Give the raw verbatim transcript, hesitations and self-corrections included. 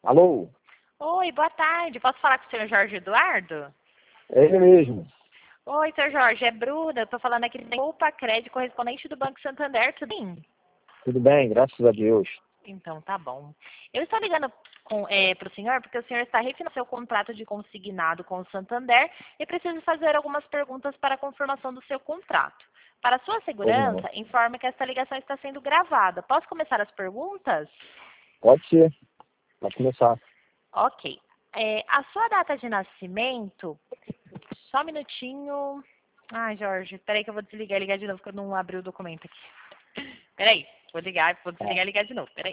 Alô? Oi, boa tarde. Posso falar com o senhor Jorge Eduardo? É ele mesmo. Oi, senhor Jorge, é Bruna. Eu tô falando aqui do Opa Crédito, correspondente do Banco Santander, tudo bem? Tudo bem, graças a Deus. Então, tá bom. Eu estou ligando é, para o senhor porque o senhor está refinanciando seu contrato de consignado com o Santander e preciso fazer algumas perguntas para a confirmação do seu contrato. Para sua Pois não. segurança, informe que esta ligação está sendo gravada. Posso começar as perguntas? Pode ser. Pode começar. Ok. É, a sua data de nascimento, só um minutinho. Ai, Jorge, peraí que eu vou desligar e ligar de novo, porque eu não abri o documento aqui. Peraí, vou ligar, vou Tá. desligar e ligar de novo, peraí.